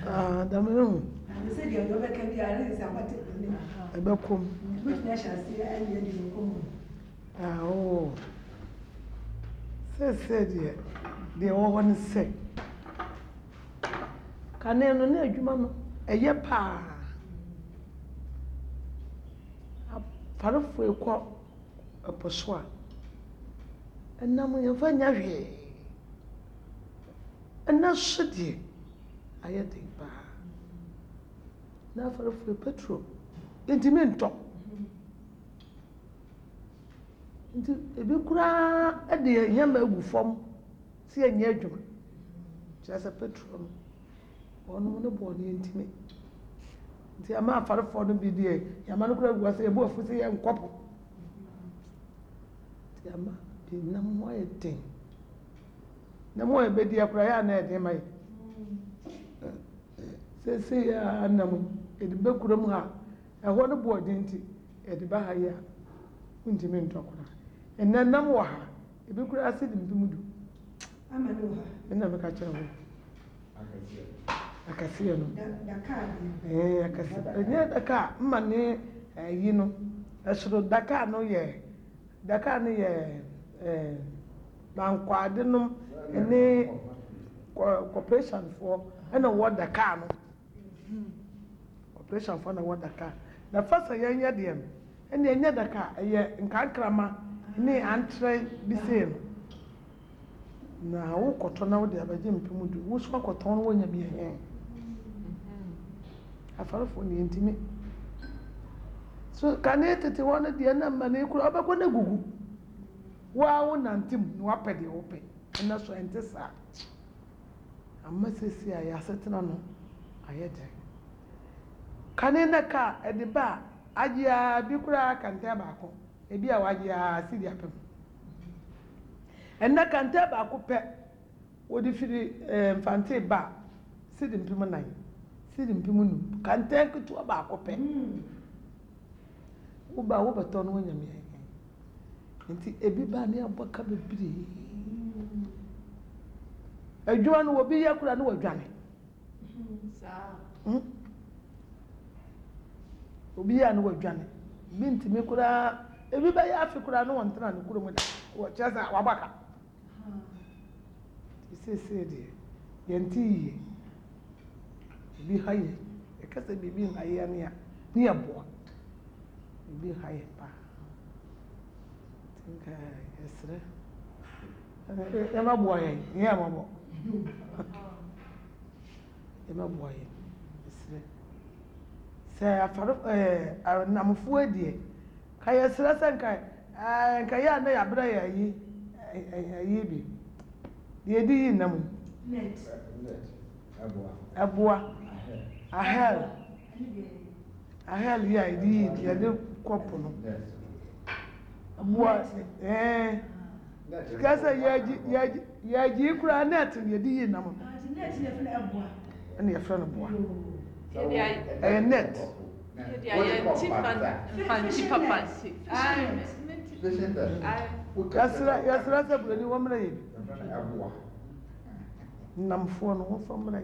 Damn. I said, you're never can be a somebody. I become. Which nation see I didn't come. Oh. Said yet. They all want to say. Can I know you, Mamma? A year pa. A part of a quack a poswa. And now we find you. And now should ye. I had a bar. Now for a petrol. Intimate talk. Ebi kura ede yamba egu fom si anya adwuma just a petrol ono no bo ne ntime nti ama afarefo no bi die yama no kura egu ase ebo afusi ye nkopo nti ama bi na mo eden na mo ebedi akura ya na eden mai se ya anam edi bekura mu ha eho no bo eden nti edi ba ha ya ntime ntokura ena nam wa ha ebi kura ase di mpumudu amadu ha ena me ka kire ho akasiye no Dakar akasiye enya Dakar mma ne yi no esoro Dakar no ye bankwade no ene corporation for ena wo Dakar no corporation for na wo Dakar na fasa yenya dem ena enya Dakar ye nkankrama ne antre bise na wo koto na wo de abaje mpimudu wo so koto no wonya bi he afarofo ne ntimi so kanete te wona de na mane kura obekọ na gugu wa wo nantim no apede wo pe na so entesa amma sesi a ya setena no ayede kanena ka ediba agya bi kura kanta baako ebi a wagya sidi apem enna kanta baako pe wodi firi mfante ba sidi mpem nan sidi mpem nu kanta kutu baako pe wo beto no nyame nti ebi ba ne aboka bebiri adwuma no obi yakura no wadwane obi ya no wadwane binti me kura ebi ba ya afikura no wontena no kuro mu da wo chesa wabaka sese de yenti ebi haye e kasa bibi haye ne ya bo ebi haye pa tinka esre e ma bo haye ye ma bo e ma bo haye esre se afaro namfo adie kaya esre sanka kaya na ya bra ya yi bi de di nam net aboa ahel ya di ya de kopo no aboa kasa ya ji kura net ya di nam net ya funa aboa ana ya funa aboa net yasra sa bulani wo mra yebi namfo no wo fa mra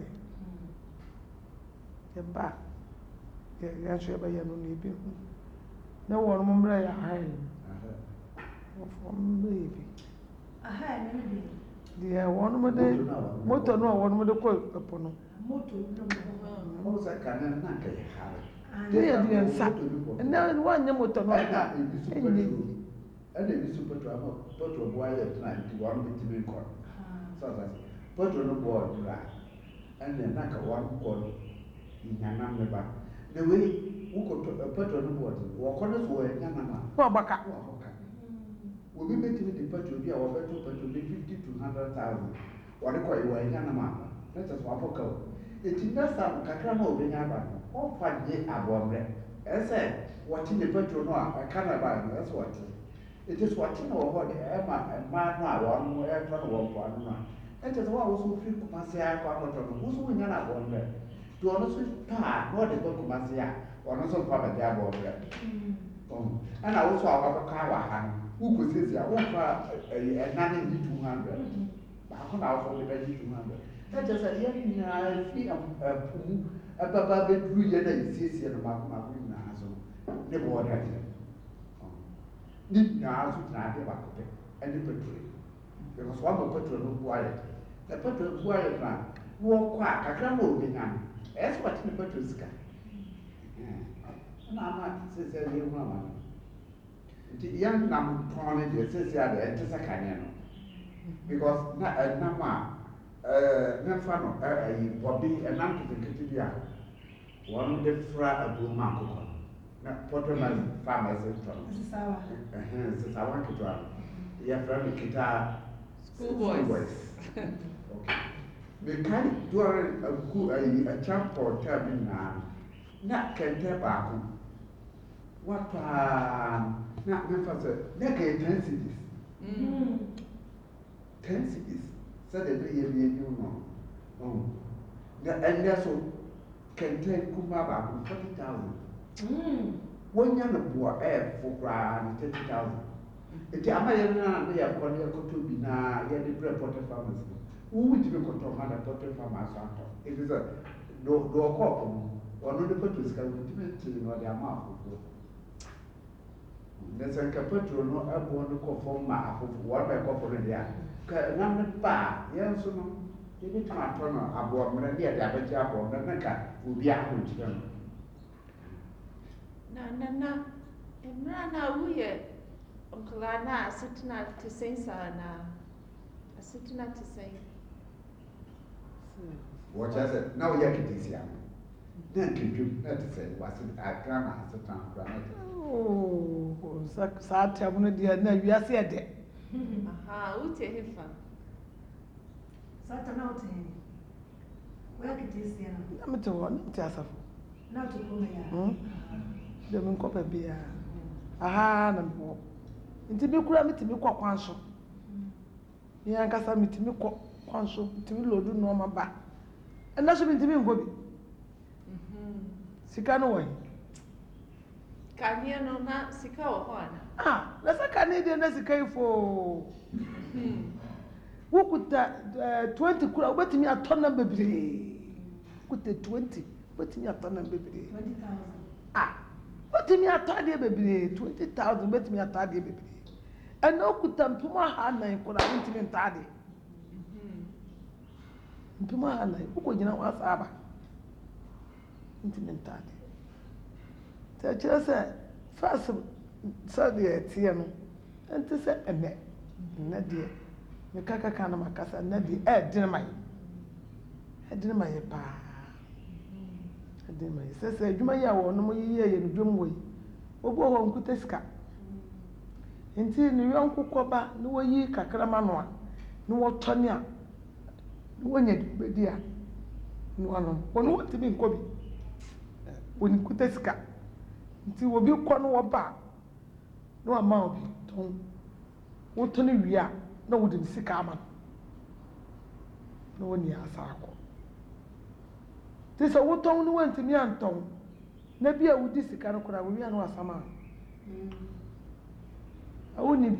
ye ba ya so ba ya no ne bi na wo no mra ya hai wo fa mra yebi aha ne bi dia wo no mo de moto no wo no mo de ko epo no moto no mo sa kana na ka ya ha dia nsa na wo anya moto no ka enyi ade bi super to amo potro boy ya tana ti wa mo ti me ko so potro no boy dura ande na ka wa ko nyana me ba the way wo ko potro no boy wo ko no so ya nyana ma ko baka wo bi beti ni potro bi a wo beto potro bi 50 to 100,000 wo de ko yi wa nyana ma na ta so apoka eti na sa kakra na obenya ba no o fa je abomre ese wo ti ni potro no a kana ba no ese wo ti it is what no ho de e ma no a wo no e to no wo po no it is what was so free kumase a kwa moto no wo so nya na abomre to ono so pa no de ko kumase a ono so pa ba ja abomre ana wo so a wa ka wa ha wo ko sesi a wo fa e na ne 200 ba ko na wo so de ba 200 That is a young Pumu, a Baba bedroom, and sissy and a Mama Nazo, never what I said. Need now to not give up and the petrol. Because one of petrol no quiet. The petrol quiet man, walk quack, I can't move in. That's what the petrol is. Mamma says, you mamma. The young Nam Tony, the sister, and the second. Because Nama, Nafano, Bobby, and Nam to the Kitidia. One of the fra of Bumaco. Not Potterman farmers in town. This is our guitar. Your friend guitar. Schoolboys. Okay. The kind during a good a champ or term now. Not can tell back. What not Memphis, naked 10 cities. 10 cities. Saturday, you know. Oh, and that's what can tell Kumaba 40,000. One young boy, for grand 30,000. It's a man, they are calling a cotubina, yet the reporter farmers. Who would you control my reporter farmers? It is a do cop or no, the purpose can ultimately know their mouth. There's a capital, no, I want to conform my what I call for the number bar, yes, no. You need to turn aboard Maria, the average apple, the Naka will be out with them. Na. Emrana we Uncle Anna sitting at to say sana. A sitting at to say. What I said, now you can this young. Then can you not say, was it at Grandma as a town granite? Oh, sad tabuna dear, no, you are said. Aha, who take him from? Satan out here. Where could this be? I'm to one, Tassaf. Not to come here. The moon copper beer. Aha, and more. Into me, cram it to me, quack one shop. Yankasa me to me, one shop to me, Lord, no my back. And that's been to me, Bobby. Sicano way. Can you know not Sika or Juana? Ah, that's a Canadian as a cave for. Who could that 20 crowd wait me a ton of baby? Could the 20 wait me a ton of baby? 20,000. Ah, wait me a tardy baby, 20,000 wait me a tardy baby. And no could Puma Hana and could have intimate tardy. Puma Hana, who could you know what's Abba? Intimate tardy. Just said, first, Sunday, Tiano, and to say a net, Nadia. Me kaka kana makasa na di dinamai pa dinamai sese adwuma ya wo no mo yiye ye no dwom wo yi obo ho nkuta sika enti ni yonko koba ni wo yi kakra ma no a ni wo toni a ni wo nya bedi a ni wono wono wotimi nkobi woni nkuta sika enti wo bi kɔ no wo ba no ama obi ton wo toni wi a na wo de sika ama na wo ni asako ti so wo ton ni wantimi anton na bia wo di sika no kora wo wi anu asama awo ni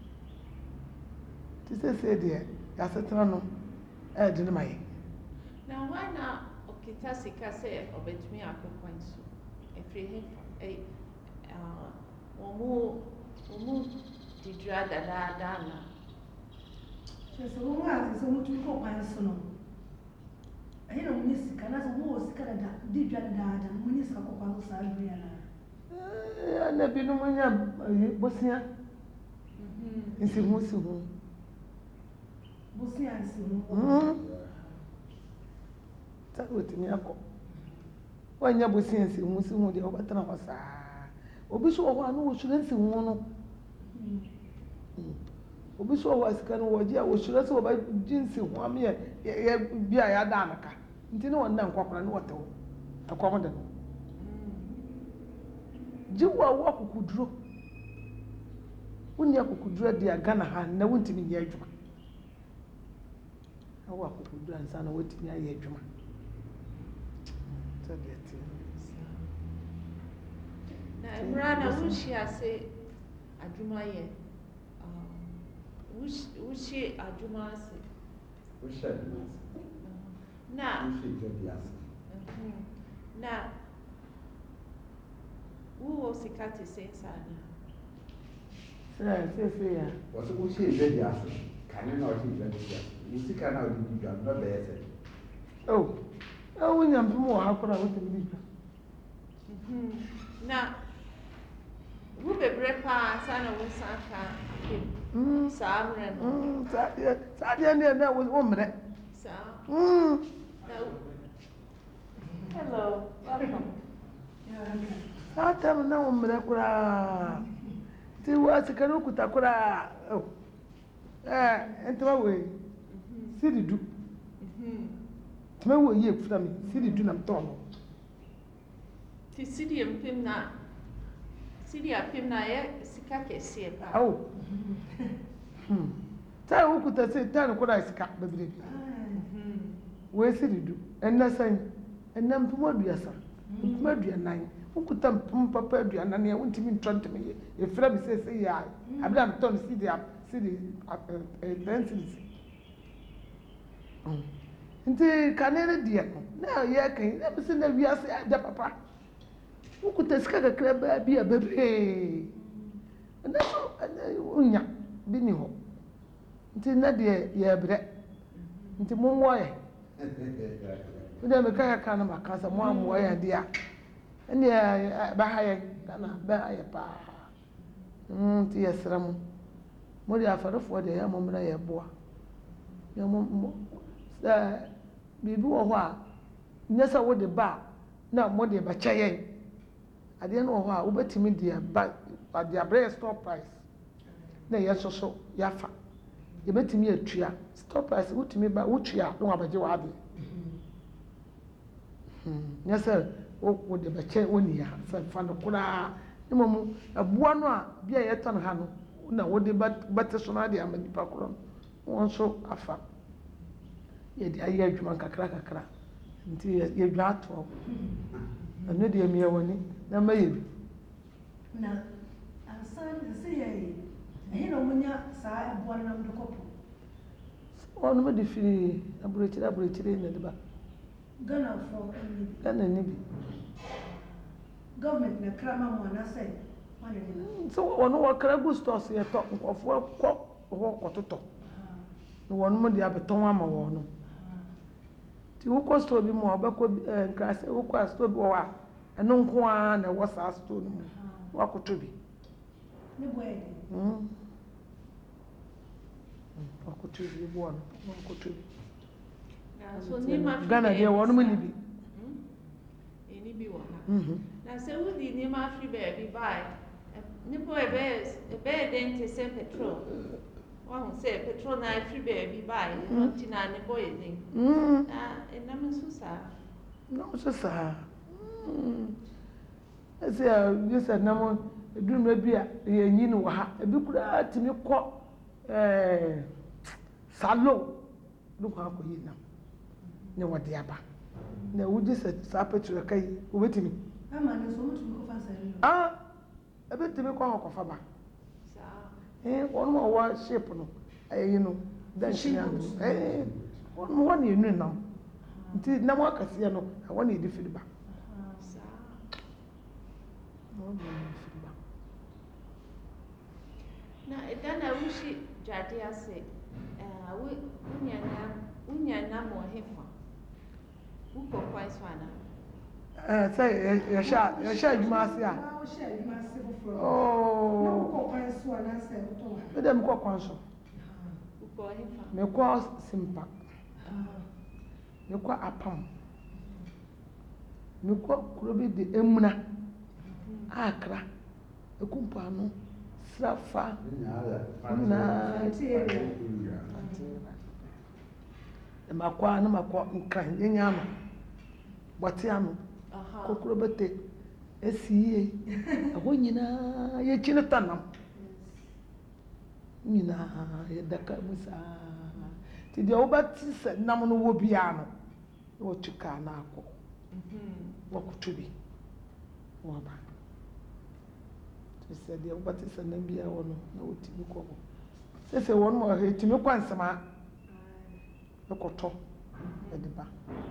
ti se de ya setena no de ne mai Now why not okita sika say obetumi akokwan so efri he omu didra da na So, who has so much to go by son? I don't miss Canada, who was Canada, did you and Minister Copa Salviana? na bi no manya bosia nsi hu si hu Bosia and so. ta wotimi akọ wanya bosia nsi hu si hu de obatana wasa obi so wo anu wo sure nsi hu no obi so wo asika no wo je a wo sure se wo ba jinsi hu am ye bia ya da anaka nti ne wonna nkwakora ne wotew akwam de no jiwa wo akukuduro wonni akukuduro dia Ghana ha na wontimi ye adwuma awo akukuduro ansa na wotimi aye adwuma so de ti na emrana wushi ase adwuma ye wushi adwuma ase We shall Na wohyɛ dwa bi ase na wowɔ sika te sɛ saa na sɛ ya wɔsɛ wohyɛ dwa bi ase kane na ɔhyɛ dwa bi ase wo sika na ɔde di dwa no bɛyɛ sɛ wonya mpem wɔ ha koraa wotumi di dwa na wo bebree paa sa na wo san ka saa mmerɛ no saa deɛ ne na wo mmerɛ saa hello welcome saa tam na wo mmerɛ koraa nti wo sika no kuta koraa ntoma wei sidi du tuma wo yie kura mi sidi du na mtɔn no ti sidi mpem na sidi apem na yɛ sika kɛseɛ paa awo taa wo kuta se taa no koraa sika bebree wei sidi du ɛnna sɛn ɛnna mpem aduasa mpem aduanan wo kuta mpem papa aduanan yɛ wontumi ntɔ ntumi yɛ efira mi sɛ yɛ abira mtɔn sidi 10 cedis nti kanere deɛ na yɛ kan na bi sɛ na wiase agya papa wokuta sika kakra baa bi a bebree ɛnna so wonya bi ni hɔ nti na deɛ yɛbrɛ nti mommoa yɛ wode meka kaka no maka sɛ moammoa yɛ deɛ a ɛneɛ bɛha yɛ kana bɛha yɛ paa nti yɛserɛ mo mode afarefoɔ deɛ yɛ mommra yɛboa sɛ biribi wɔ hɔ a nyɛ sɛ wode ba na mode bɛkyɛ yɛn adeɛ no wɔ hɔ a wobɛtumi de ba ade abrɛ yɛ store price na yɛ soso yɛafa yɛbɛtumi atua store price wotumi ba wotua na wabɛgye w'ade nyɛ sɛ wode bɛkyɛ wɔnia sɛ fa no koraa ne mmom aboa no a bi a yɛtɔn ha no na wode bɛte so no ade ama nipa korɔ no wɔn nso afa yɛde ayɛ adwuma kakra kakra nti yɛdwa atoɔ ɛno deɛ mmiɛ wɔ ni na mɛyɛ bi na ansan sɛ yɛ ɛhe na ɔmonya saa ɛboa no nam de kɔpo ɔnom de firi aburokyire na de ba Ghanafoɔ Ghana ni bi government na krama mu anasɛ ɔne ne sɛ ɔno wɔkra gu stores yɛtɔ nkɔfoɔ kɔ hɔ kɔtotɔ na wɔnom de abɛtɔn ama wɔn no nti wokɔ store bi mu a wobɛkɔ nkrasɛ wokɔ a store bi wɔ hɔ a ɛno nko ara na ɛwɔ saa store no mu wakɔtɔ bi ne bɔ yɛ wakɔtɔ bi ebi wɔ no wakɔtɔ bi so nneɛma fi Ghana deɛ wɔnom ni bi ɛni bi wɔ ha na sɛ wodi nneɛma afiri baabi bae nipa ɛbɛyɛ den te sɛ petrol wahu sɛ petrol na afiri baabi bae ɛno nti na ne bɔ yɛ den na ɛnam nso saa nam nso saa ɛsɛ a yi sɛ nam eduruma bi a yɛnyi no wɔ ha ebi koraa tumi kɔ salo ne kɔ akɔyi nam ne wɔde aba na wogye sɛ saa petrol ka yi wobɛtumi ama ne so wotumi kɔfa sɛ ɛbɛtumi kɔ akɔfa ba saa wɔn a wɔwɔ ship no ɛyi no danhyia no wɔn na yɛnu nam nti nam akɛseɛ no ɛwɔ na yɛde firi ba saa wɔn na yɛde firi ba na ɛda na wohyi dwade ase wonya nam wɔ hefa wokɔ kwan so ana sɛ yɛhyɛ adwuma ase a wohyɛ adwuma ase foforɔ na wokɔ kwan so anasɛ wotɔ wa meda mekɔ kwan so wokɔ hefa mekɔ simpa mekɔ apam mekɔ kuro bi de emuna akra ekumpoano srafa nyinaa makɔ a na makɔ nkran yɛnya ano bɔte ano kokoro bɛte esi yie ɛhɔ nyinaa yɛkyi ne ta nam nyinaa yɛdaka mu saa nti deɛ wobɛte sɛ nam no wɔ biara no na wɔtu kaa no akɔ wɔkoto bi wɔba nti sɛ deɛ wobɛte sɛ nam biara wɔ no na wɔtumi kɔ hɔ sɛsɛ wɔn mu ɔhɛ tumi kɔ nsɛm a ɛkɔtɔ ɛde ba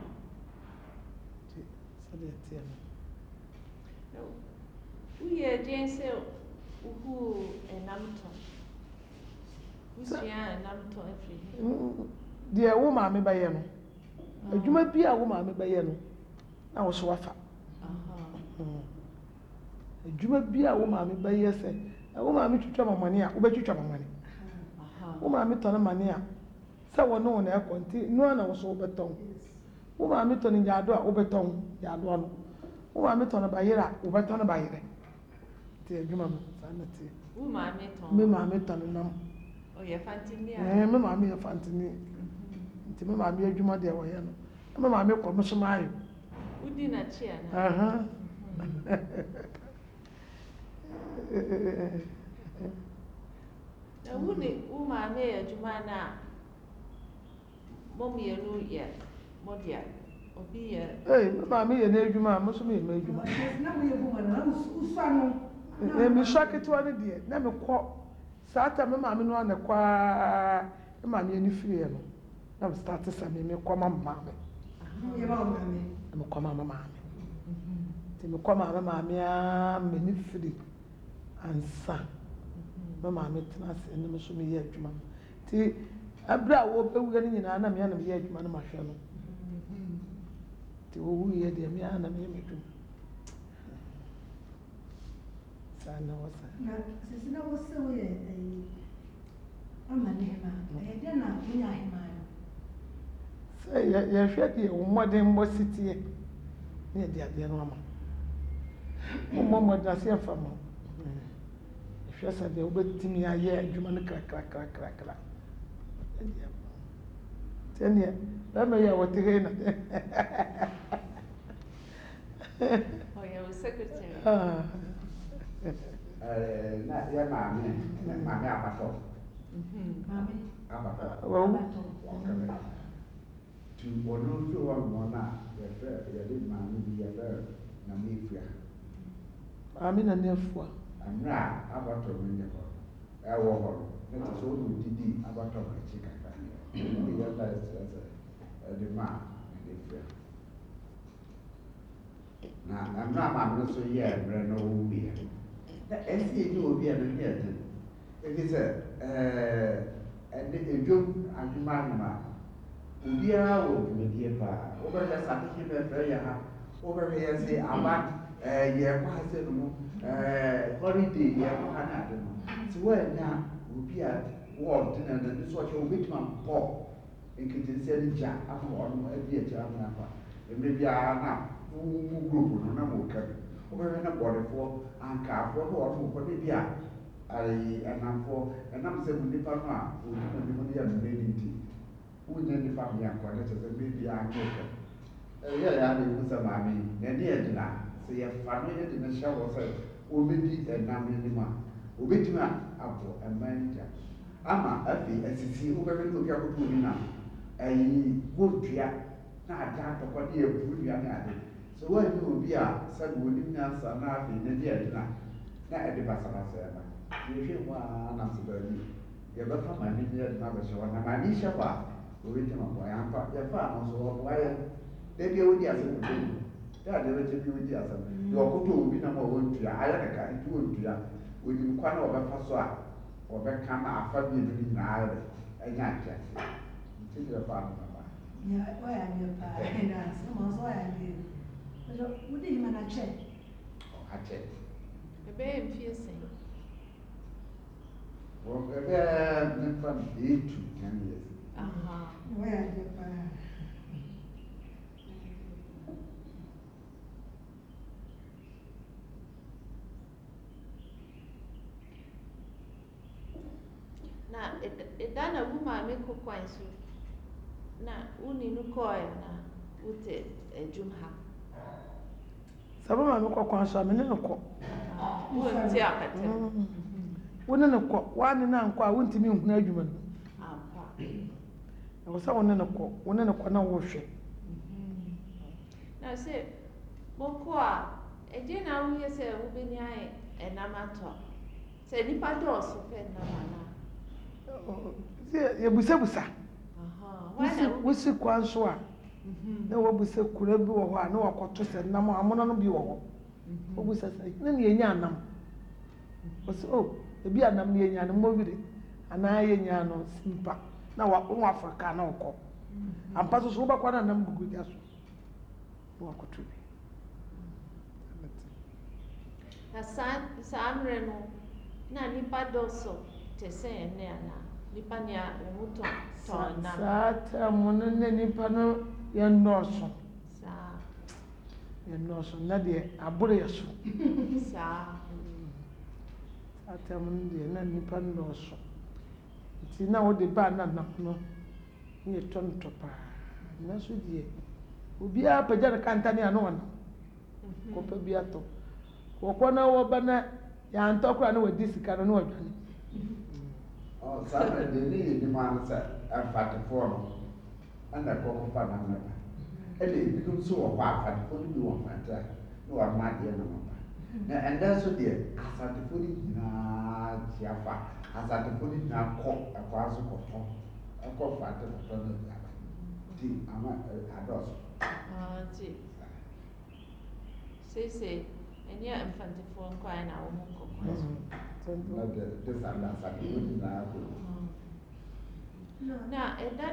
sɛdeɛ teɛ no woyɛ den sɛ wohu ɛnam tɔ wosua ɛnam tɔ afiri deɛ wo maame bɛyɛ no adwuma bi a wo maame bɛyɛ no na wo so wafa adwuma bi a wo maame bɛyɛ sɛ wo maame twitwa mamane a wobɛtwitwa mamane wo maame tɔne mane a sɛ wɔne wo na ɛkɔ nti noa na wo so wobɛtɔn wo maame tɔne gyaado a wobɛtɔn gyaadoa no wo maame tɔne bayerɛ a wobɛtɔne bayerɛ nti adwuma no saa na tie wo maame tɔn me maame tɔne nam ɔyɛ fantini a me maame yɛ fantini nti me maame adwuma deɛ wɔyɛ no me maame kɔ me so maayo wodi n'akyi ana na wo ne wo maame yɛ adwuma no a mo mmienu yɛ mo dea obi yɛ me maame yɛ n'adwuma a mo so meyɛ m'adwuma mesua ketewa no deɛ na mekɔ saa ta me maame no ana kɔa me maame ani firiɛ no na mestarte sɛ mekɔ ma maame mekɔ ma maame nti mekɔ ma maame a m'ani firi ansa me maame tena ase ne me so meyɛ adwuma no nti abere a wɔbɛwuɛ no nyinaa na meyɛ na meyɛ adwuma no mahwɛ no nti wɔwuiɛ deɛ meyɛ na meyɛ m'adwuma saa na wɔ saa na sisi na wo se wo yɛ ama ne hema ɛyɛ dɛ na wo nya hema no sɛ yɛhwɛ deɛ wo mmɔden mmɔ siteɛ ne yɛde adeɛ no ama wommɔ mmɔden ase yɛmfa ma hwɛ sɛ deɛ wobɛtumi ayɛ adwuma no krakrakrakrakra sɛneɛ bɛma yɛ a wɔte hei na ɔyɛ wo secretary na yɛ maame abatɔ wawu tu ɔno nso wɔ mmɔ no a yɛde maame bi yɛfrɛ na mefua maame na ne afua mmerɛ a abatɔ no nyɛ hɔ ɛwɔ hɔ no na te sɛ wode wodidi abatɔ no akyi kakra yɛda ɛsrɛ sɛ ɛde ma a ɛde fua na mmerɛ a maame no so yɛɛ mmerɛ no wɔwuiɛ na ɛsi ɛnyɛ obi a no nyɛ den ɛfi sɛ ɛde edwom adwuma anoma obiara wɔ dwumadie paa wobɛhwɛ sakeke bɛfrɛ yɛ ha wobɛhwɛ yɛ sɛ aba yɛkɔ ha sɛ no mu holiday yɛkɔ ha no ade no nti woanya obi a wɔɔdena no ne so ɔkyɛ wobɛtumi ampɔ nketesia no gya ama ɔno adi akyira ama afa mmerɛ biara na mu group no na mɔka bi wobɛhwɛ na bɔdefoɔ ankaafoɔ ne ɔno kɔ ne bi a ɛnamfoɔ ɛnam sɛ mu nnipa no a ɔdwuma bi mu no yɛ mmerɛ no nti wonyɛ nnipa meankɔ ne kyɛ sɛ mmerɛ biara ne ɔka yɛyɛ ade mu sɛ maame n'ani agyina sɛ yɛfa no yɛde no hyɛ wɔ sɛ wɔbɛdi ɛnam no anim a wɔbɛtumi abɔ ɛma no gya ama afei asisi wobɛhwɛ ne obi akoto obi na wɔdua na ade atɔkɔ ne yɛpuru dua ne ade so wɔanyɛ obi a sɛde wɔnim nyansa na afei n'ani agyina na ɛde basabasa ɛba yɛhwɛ mu a nam sɛ baabi yɛbɛfa ma ne yɛde no abɛhyɛ hɔ na ma ne hyɛ hɔ a wɔbɛtumi abɔ yɛmfa yɛfa a no nso wɔboayɛ da bia wodi asɛm wɔ mu da ade bɛkyɛ bi wodi asɛm deɛ ɔkoto obi na ma wɔntua ayɛ kaka nti wɔntua wɔnim kwa na wɔbɛfa so a wɔbɛka na afa bi no nyinaa yɛ ɛnya nkyɛnse nti deɛ fa no baba wɔyɛ adeɛ paa na sɛ ma nso wɔyɛ adeɛ wode hima no akyɛ ɔkakyɛ ɛbɛyɛ mfie sɛn ɛbɛyɛ memfa no 8 to 10 years wɔyɛ adeɛ paa na ɛda na wo maame kɔ kwan so na wo ne no kɔɔɛ na wote adwum ha sɛ wo maame kɔ kwan so a mene ne kɔ wonti akatɛm wo ne ne kɔ woane no ankɔ a wontumi nhunu adwuma no ɛwɔ sɛ wo ne ne kɔ na wohwɛ na sɛ mokɔ a ɛgye na woyɛ sɛ wobɛni ayɛ ɛnam atɔ sɛ nnipa dɔɔso pɛ nnam anaa yɛbusabusa wosi kwan so a na wabusa kura bi wɔ hɔ a na wakɔto sɛ nam amono no bi wɔ hɔ wabusa sɛ na ne yɛnya anam wɔsɛ o ebi anam ne yɛnya no mmɔwire anaa yɛnya no simpa na wɔn afɔka na wɔkɔ ampa so wobɛkɔ na nam gugu gya so na wakɔto bi na saa mmerɛ no na nipa dɔsɔ te sɛ ɛnɛ anaa nipa nea wɔn tɔn nam saa tɛmu no ne nipa no yɛ nnɔɔso saa yɛ nnɔɔso na deɛ aboro yɛ so saa saa tɛmu no deɛ na nipa nnɔɔso nti na wɔde baa na nam no ne yɛ tɔ no tɔ paa nanso deɛ obiara pagya ne kantane ano wɔ nam kɔpɛ bi atɔ wɔkɔ na wɔba na yɛantɔ koraa na wɔdi sika no na wɔdwane saa na de ne yɛ nimaa no sɛ mfatefoɔ no ɛna ɛkɔkɔfa nam no ba ɛna ebinom nso wɔ hɔ afatefoɔ no bi wɔ mfante a na wɔama adeɛ nam aba na ɛnda nso deɛ asatefoɔ no nyinaa kyia fa asatefoɔ no nyinaa kɔ ɛkɔ so kɔtɔ ɛkɔ fate kɔtɔ no aba nti ama adɔso nti seesei ɛnyɛ mfantefoɔ nkwae na wɔn kɔkɔɛ so na de sanda asatefoɔ no nyinaa kɔ na ɛda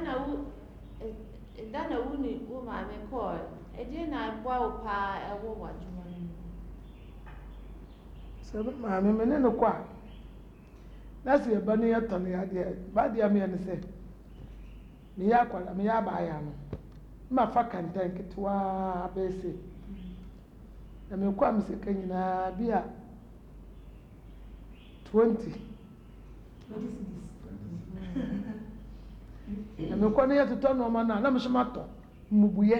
na wo ne wo maame kɔɔ ɛdeɛ na aboa wo paa ɛwɔ w'adwuma no mu sɛ me maame me ne no kɔ a na sɛ yɛba no yɛtɔ no yadeɛ baadeɛ meyɛ no sɛ meyɛ akwara meyɛ abaayɛ no mafa kɛntɛn ketewaa bɛɛsɛ na mekɔ a me sika nyinaa bi a 20 na mekɔ no yɛtotɔ nɔɔma no a na mehyɛ matɔ mmubuyɛ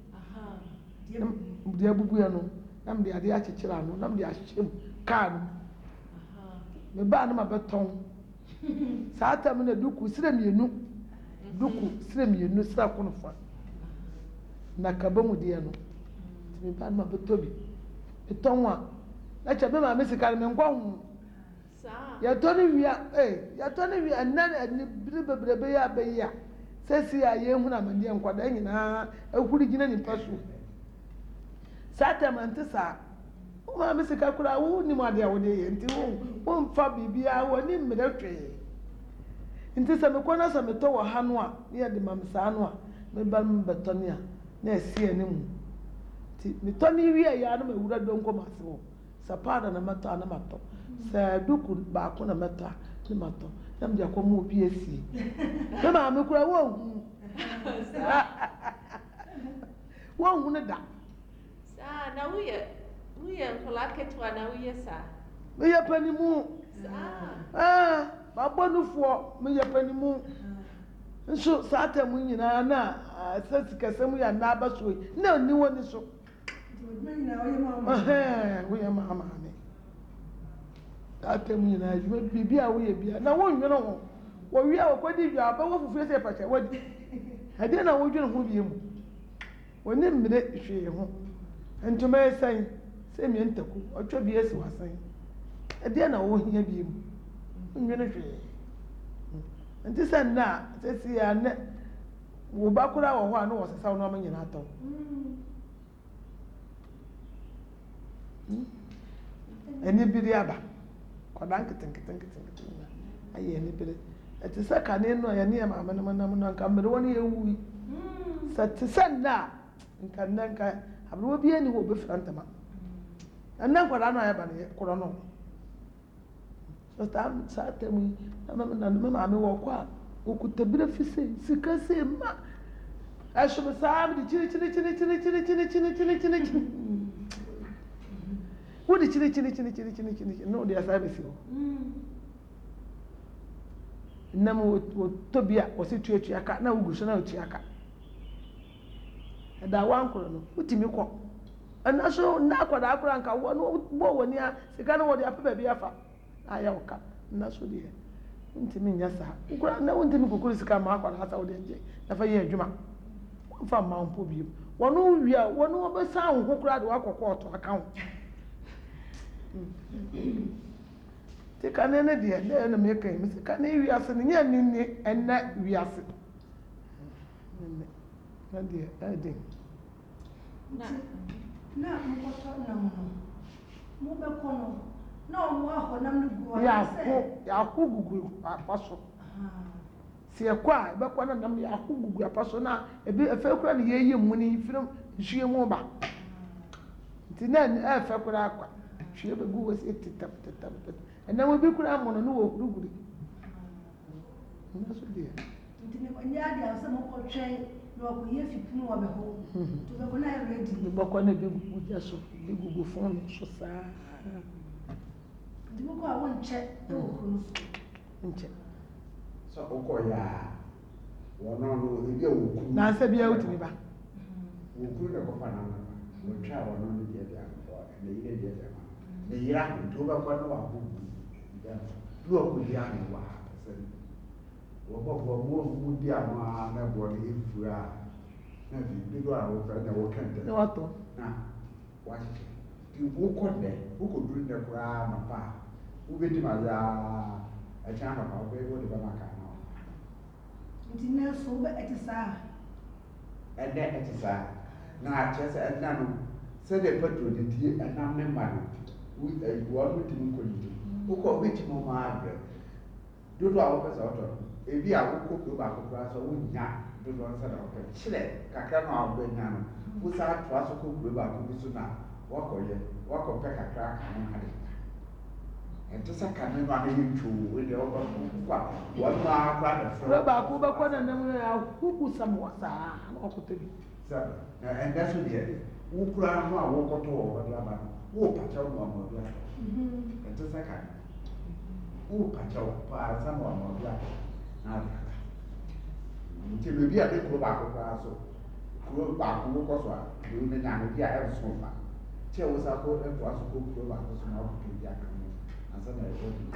deɛ abubuyɛ no na mede adeɛ akyekyere ano na mede ahyehyɛ mu kaa no mebaa no mabɛtɔn saa tam no duku srɛ mmienu srɛ ko no fa na kaba mu deɛ no nti mebaa no mabɛtɔ bi metɔn a na kyɛ me maame sika no menkɔ ho yɛtɔ no wia ɛnɛ bere bebrebe yɛ abɛyi a sɛsi a yɛhunu amandeɛ nkwadaa nyinaa ahuri gyina nipa so saa tɛmante saa wo maame sika koraa wonim adeɛ a wode yɛ nti womfa biribiaa w'ani mmerɛ twee nti sɛ mekɔ na sɛ metɔ wɔ ha no a ne yɛde ma me saa no a meba no mbɛtɔ ne a na asi anim nti metɔ ne wie yɛ a na mawura dɔnkɔm ase hɔ sɛ paada na mɛtɔ a na matɔ sɛ duku baako na mɛtɔ a ne matɔ na mede akɔ ma obi asie me maame koraa wɔnhu wɔnhu da saa na woyɛ nkɔla ketewa na woyɛ saa meyɛ panimu mabɔ nofoɔ meyɛ panimu nso saa tam nyinaa na sɛ sikasɛm yɛ anaa bɛsoe na ɔni wɔ ni so woyɛ maamaame saa tam nyinaa adwuma biribi a woyɛ bia na wonwene ho wɔwie a wɔkɔdi dwa bɛwɔ fufuo sɛ pɛkyɛ wadi ɛdeɛ na wodwene ho bie mu wɔne mmerɛ hwee ho ntoma ɛsɛn sɛ mmea ntaku ɔtwa bi asi wasan ɛdeɛ na wɔhia bie mu nwene hwee nti sɛ nna a sɛsi a nɛ wo ba koraa wɔ hɔ a na wɔsesa wo no ɔma nyinaa tɔ ani biri aba kɔdaa nketenketenketenkete ayɛ ani biri ɛte sɛ kane no a yɛne yɛ maame no nam no anka mmerewa no yɛwui sɛ te sɛ nna a nka nnɛ nka aberewa bi ani hɔ ɔbɛfira ntama ɛnnɛ nkɔdaa no a yɛba no korɔ no saa tam yi na me maame wɔkɔ a wɔkuta berɛ fi sei sika sei ma ɛhweme saa mede kyinikyinikyinikyinikyinikyinikyinikyini wode kyinikyinikyinikyinikyini na wode asaa bɛsi hɔ nam wɔtɔ bi a wɔse tuatua ka na wogu so na wotua ka ɛda wankorɔ no wotumi kɔ ɛna so nna akwadaa koraa nka wɔ no bɔ w'ani a sika no wɔde apɛ baabi afa ayɛ wo ka nna so deɛ wontumi nyɛ saa nkora na wontumi kokoro sika ma akwadaa sa wode agye na fa yɛ adwuma womfa mma wo mpo biom wɔno wie a wɔno wɔbɛsan wo ho koraa de woakɔkɔ ɔtɔ aka ho nti kane no deɛ dɛ na meka yi mesɛ kane wiase no nyɛ nini ɛnɛ wiase na deɛ ɛde na mokɔtɔ nam no mobɛkɔ no na ɔmo ahɔ nam no gu yɛako gugu apa so sɛ yɛkɔ a ɛbɛkɔ na nam yɛako gugu apa so na ebi ɛfɛ kora ne yɛyɛ mu ne firim nsuo mu ba nti na ɛfɛ kora akwa hwie bɛgu wɔ sɛ tetam ɛnam bi kora amono no wɔ huruguri so deɛ nti ne nyɛ adeɛ sɛ mokɔtwɛn na ɔkɔyɛ fipunu wɔ bɛhɔ nti wobɛkɔ na ayɛ ready bɛkɔ na bi gugu gya so bi gugu fon no so saa nti mokɔ a wonkyɛ wɔ kuro no nkyɛ sɛ wokɔyɛ a wɔno no ebi a wɔkuru nansa biara wotumi ba wɔkuru na kɔfa no anaba wɔtwa a wɔno no deɛ de akɔ na yire deɛ de ama na yire aho nti wobɛkɔ na wabɔ gu na ɔkɔdi ano wɔ ha sɛ wɔbɔbɔ mu di ano a na ɛboɔ no ɛfuru a na bi do a wɔfɛ na wɔka ntɛ na watɔ na wahyehyɛ nti wokɔ nnɛ wokɔduru nnɛ koraa nɔpa a wobɛdi ma yaa ɛkyɛn anɔpa wode bɛma kaa na nti na so ɛte saa ɛnɛ ɛte saa na kyerɛ sɛ ɛna no sɛdeɛ petro de tie ɛnam ne ma no wɔn mo timi nkɔ yie wokɔ wobɛtumi ɔmo abrɛ dodo a wopɛ sɛ wɔtɔ ebi a wokɔ kuro baako koraa sɛ wonya dodo nsa na wɔpɛ kyerɛ kakra na wɔbɛnya no wosa atoa so kɔ kuro baako bi so na wakɔpɛ kakra aka no ade ɛnte sɛ kane no ano yɛ ntwoo wede wɔbɛkɔ a wɔn a kora na fɛ kuro baako bɛkɔ na nam ahuhu sam wɔ saa na ɔkɔtɔ bi sɛ na ɛnda so deɛ wo kura no a wɔkɔtɔ wɔ wɔde aba no wo pakyɛw no ama ɔde atɔ ɛnte sɛ kane wo pakyɛw paa sa na ama ɔde atɔ na ade aba nti baabi a de kuro baako koraa so kuro baako wokɔ so a deɛ wo nya no bi a ɛnso fa kyɛ wo sa kɔ ɛtoa so kɔ kuro baako so na ɔkɔtɔ bi aka mo ansa na ɛkɔ bi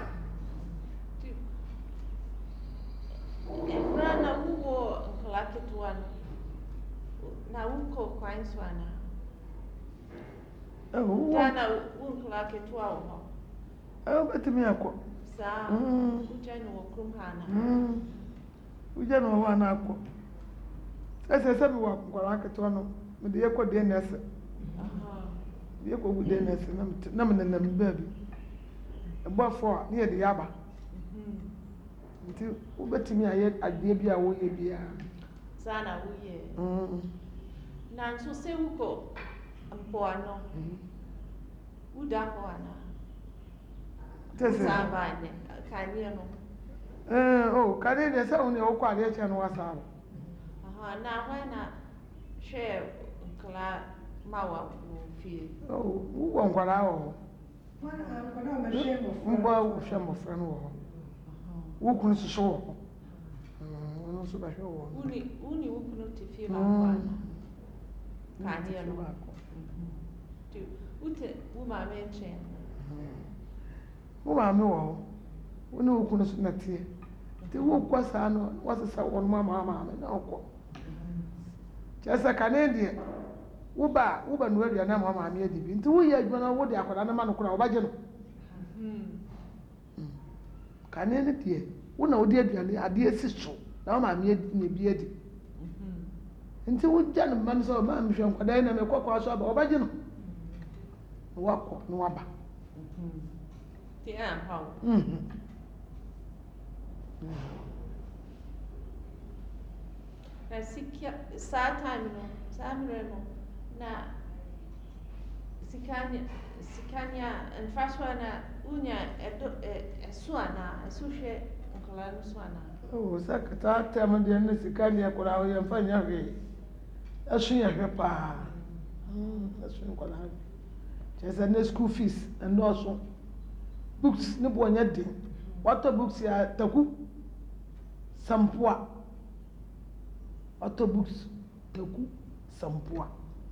Efra na wowɔ nkɔla ketewa no na wokɔ kwan so ana da na wo nkɔla ketewa wɔ hɔ wobɛtumi akɔ saa wogya no wɔ kurom ha ana wogya no wɔ hɔ ana akɔ ɛsɛ sɛ mewɔ nkɔla ketewa no mede yɛkɔ deɛ na ɛsɛ yɛkɔ gu deɛ na ɛsɛ na menenam baabi ɛbɔfo a ne yɛde yɛaba nti wobɛtumi ayɛ adeɛ bi a woyɛ biara saa na woyɛ na nso sɛ wokɔ mpoano woda hɔ ana saa baa nɛ kaneɛ no kaneɛ deɛ sɛ wo ne wokɔ adeɛ kyɛ no wasaa na hɔ na hwɛ nkla ma wa fie wowɔ nkwadaa wɔ hɔ mbɔ wohwɛ mmɔfra no wɔ hɔ wo kunu soso wɔ hɔ ɔno nso bɛhwɛ wɔ hɔ wone wo kunu te fie baako ana kaneɛ no wote wo maame nkyɛn wo maame wɔ hɔ wo ne wo kunu so na teɛ nti wokɔ saa no wɔsesa wɔn mu ama maame na wokɔ kyerɛ sɛ kane deɛ woba no aduane ama maame adi bi nti woyɛ adwuma no wode akwadaa no ma no koraa wɔbɛgye no kane no deɛ wo na wode aduane adeɛ si so na wo maame adi bi adi nti wogya no mma no sɛ ɔma mehwɛ nkwadaa yi na mekɔkɔa so aba wɔbɛgye no na woakɔ na woaba na saa time no saa mmerɛ no na sikanya mfa so ana wonya ɛso ana ɛso hwɛ nkɔla no so ana sɛ kata tam deɛ ne sikanya koraa woyɛ mfa nya hwee ɛso yɛ hwɛ paa ɛso nkɔla kyerɛ sɛ ne school fees ɛnɔɔso books ne boɔ nyɛ den watɔ books a taku sampoa watɔ books taku sampoa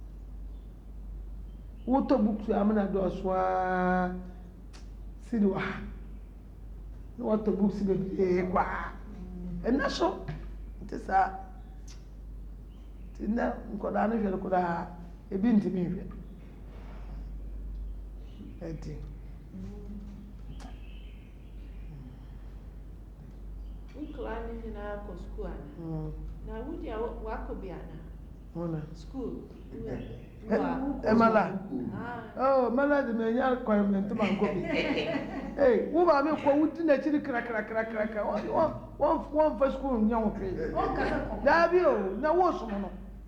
wotɔ books a amena dɔɔso a sidi wa ha na watɔ books bebree kwaa ɛna so nti saa nti na nkɔdaa no hwɛ no koraa ebi ntimi nhwɛ ɛdi nkɔla no nyinaa kɔ sukuu ana na wodi a wakɔ bi ana School. Emala. Oh, Mala de Mania requirement to my copy. Hey, who are me for wooden a chili crack. One for school, young pay. Davio, now what's one?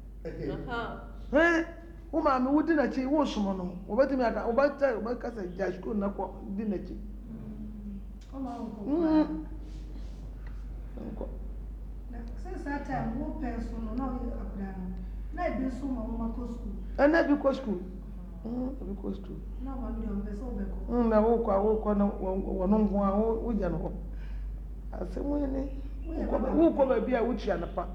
Eh, woman, wooden a chi, what's one? Over to me, about a judge could not dinner chi. Since that time, more person or not, I've been so much school. And that because school. Because school. No one will be so bad. Na walk on one general. I said, who come a beer which you are not.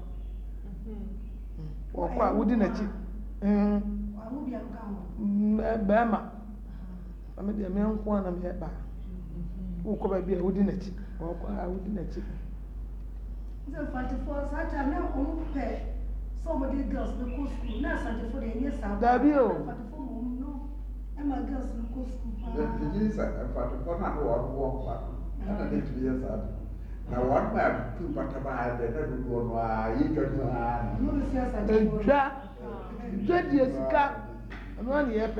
Or quite wooden a chip. I will be a Bama. I made a man one of your back. Who come a beer wooden a chip. Or I wooden a chip. The 44 such a now own pay. Somebody girls no go school. Now such for the years out. Davio. No. And my girls no go school. The years are for not walk back. And I need to be a sad. Now, what man, two Pataba, the never go on, you can No, Jack, 20 years ago, and 1 year.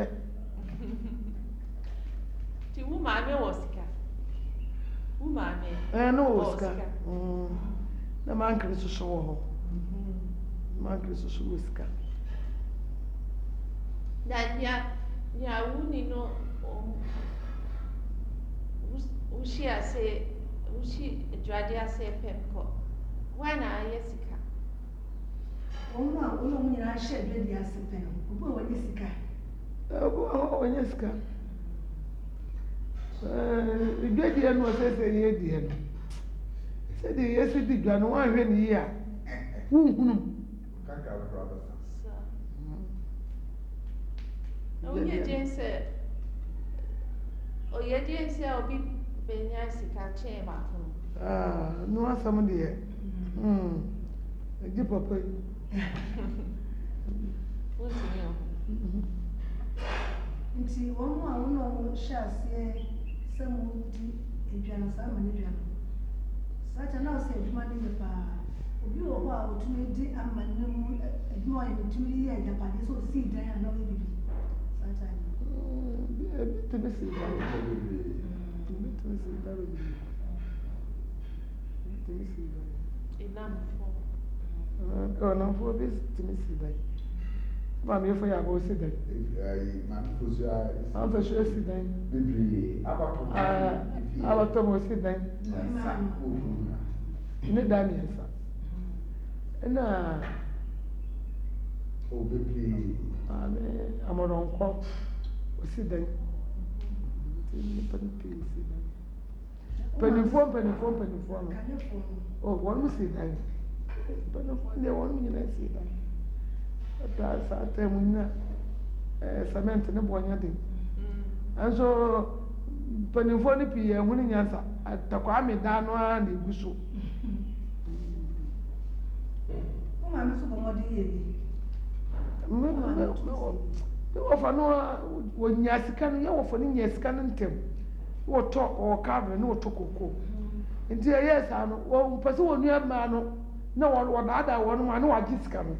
To whom I may was whom I may. I know, Oscar. The man can show. Man can show Oscar. That ya wouldn't know. She I say. She Dradia say Pemco. Why not, Jessica? Oh, no, when I shed ready as a pen. Who were Jessica? Oh, Jessica. The great dear was a dear. Said the yesterday, John, 1 year. No, you didn't say. Oh, you didn't say I'll be. No, somebody here. A deep of What's nti one more shall say some would a journal, some journal. Such a now said money the bar. You are about to make the amman more in 2 years, Japanese so see Diana no baby. Such a bit to be seen. Oh, no, for this to me, see that. Mammy, for your voice, that I'm for sure, sit down. Our Thomas, sit down. In a damn and oh, baby, I'm on call. Sit down. Penny form. Oh, one will see that. But the 1 minute I see that. That's our time cement in the boyading. And so, penny for the P. winning answer at Takwame down one the Gusu. Oh, I'm so Of I know when Yasikan, you offer in Yaskan and Tim. What talk or carver, no toko. Until yes, I know, well, pursue near man, no one or other one, I know I just come.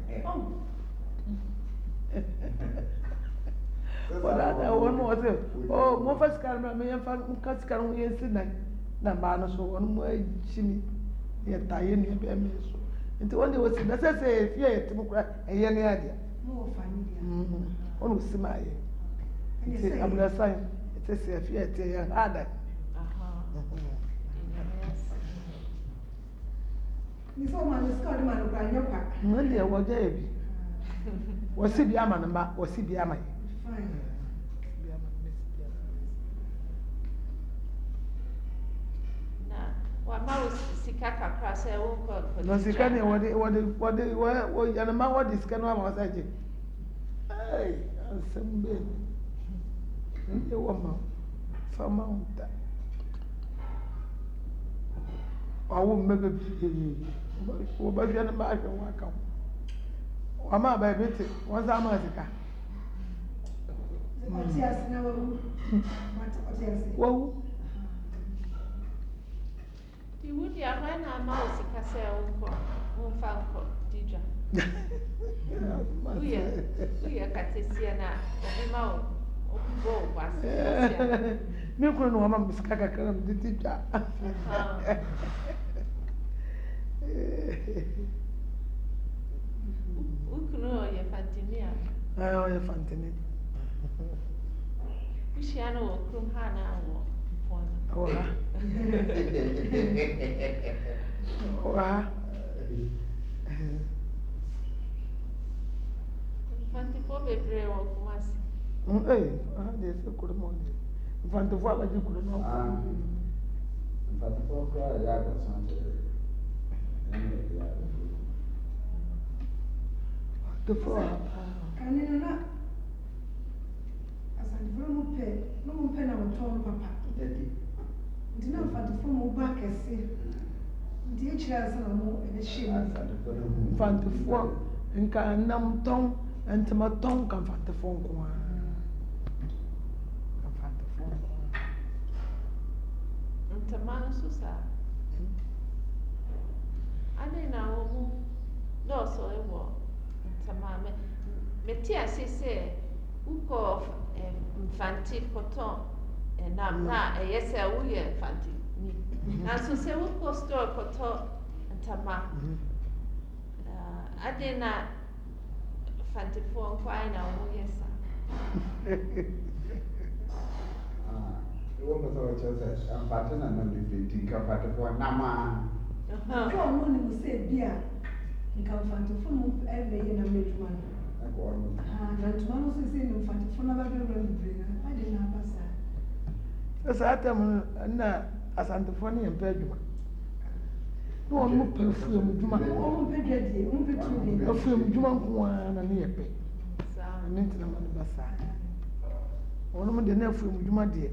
What other one was it? Oh, Moffas Carmen, may have found Cascan yesterday. The man so one way, Jimmy, yet I in your so. Until one day was necessary, fear to cry a young idea. more funny. One will see my. I'm going to sign. It's a fear to your other. This woman is called man of Grand Yoka. Monday, what day? Was it Yaman? Was it Yaman? Fine. What mouse Sikaka cross a won't call. No, Sikani, what the man, what is can was I? Hey, some baby. You woman from Mount. I won't make it. But you're the back and walk out. I'm a baby. What's our Magica? What's yes, no, what yes. Well, you would have when a mouse Sikasa won't falco. Didra. We are Catesiana, Obima, Obo, was. Me kunu no mama misika kakra me titi twa. Ukunu ye Fantinia. Ah, ye Fantini. Ushiano, Krumhana, or Oha. Oha. Fantifo bebre or Kumasi. Eh, they say good morning. Fantifo ala ji kuno no. Fantifo kwa ya da sante. The floor. Kanina asante mo pe na woto papa. Nti na mfantifo mo ba kese. Nti e kira asa na mo e hye. Fantifo nka nam ton ntema ton kan fantifo nko a. Kan fantifo nko a. Ntama susa. Ade na wo mu doso ewo ntama me ti asese uko mfanti koton na yese wo ye mfanti ni na so se uko store koton ntama ade na mfanti fo kwai na wo yesa Iwo mso chose ampate na na mfiti kapate kwa nama. Ko no ni mo se bia nka mfantifo no ebe ye na meduma no. Na ntuma no so se ni mfantifo na ba be wura bibre na ade na abasa. Esa atem na asantefo ne yempa adwuma. No on mo perfume adwuma. O mo pe dwade, o mo pe tude. Perfume adwuma nko a na ne yepe. sa Ne ntina ma ne basa. Ono mo de na perfume adwuma de.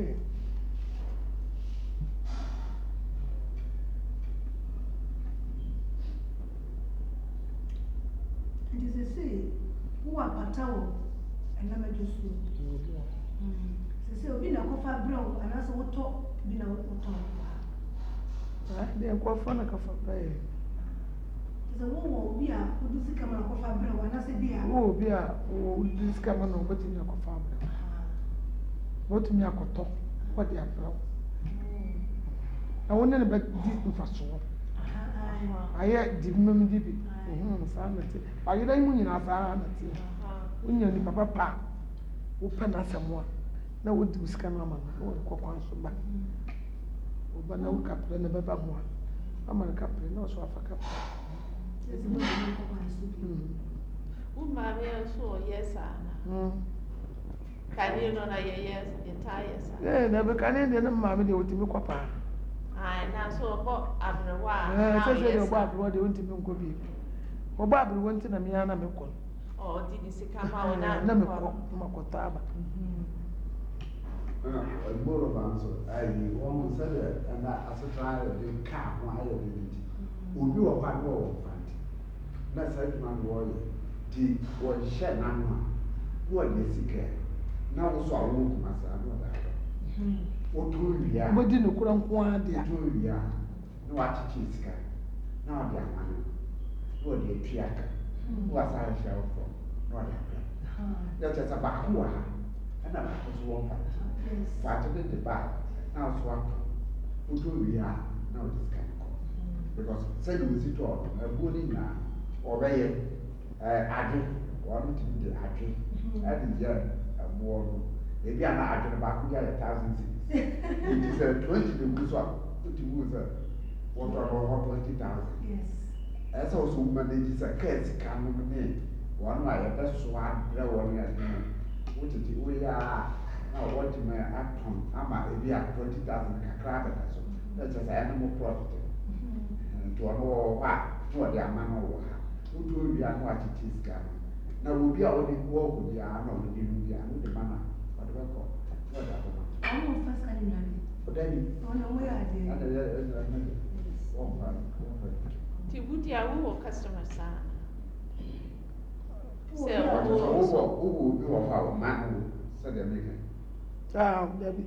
Nti se se wo apata wo na majusu. Se obi na kofa brown anase woto bi na woto. De ko fa na ka fa bae. Se wo obi a odusi kama na kofa brown anase bi a. Wo bi a wo dis kama no betimi akofa abra. Betimi akoto. What they abra. Na wonne ne be di mfaso. Aye di mmem di bi. Sa na ti. Ayeda mu nyina sa na ti. Unya ni papa pa. Wo pa na asemo a. Na wo di sika na ma no. Wo ko kwan so ba. Wo ba na wo kapre na baba ho a. Ama na kapre na so afa kapre. Se mo ni ko kwa so. umama so yesa na kani no na yes yesa na be kani de na mama de wotimi kwapa na so bo abrewa na so so de bo abrewa de wotimi nko bi bo abrewa nti na me ya na me ko di sikama ona na me ko makota aba Moro banso ai o sabe na asotran de ka ho ayo de nti obi wo pa no wo fanti na sai man wo di wo hye na no wo de sika na wo so awo kuma sa no da o to wia bo di no kura nko ade a to wia no wa chichi sika na wa de amana wo de tuaka wo sa hye wo no da ya tsa ba ko ha ana ba ko so wo fa Saturday the back now swap uto wia now this kind of because said we sit on a body na obey ade one to the ade and yeah more maybe an ade back we are 1,000 it is 20 the goose up to move what about 20,000 yes as also manage a case can me one my best swap there one as what it we are what my atom ama ebi a 20,000 kakra beta so that's just animal profit to no wa no de ama no wo ha uto wi anu atiti ska na wo bi a wo de wo ko bi a na wo de bi a no de mana what do we call what that one I'm first calling you o da ni on the way I did oh man ti buti a wo customer sa so wo bi wo fa wo man so de make Dabi.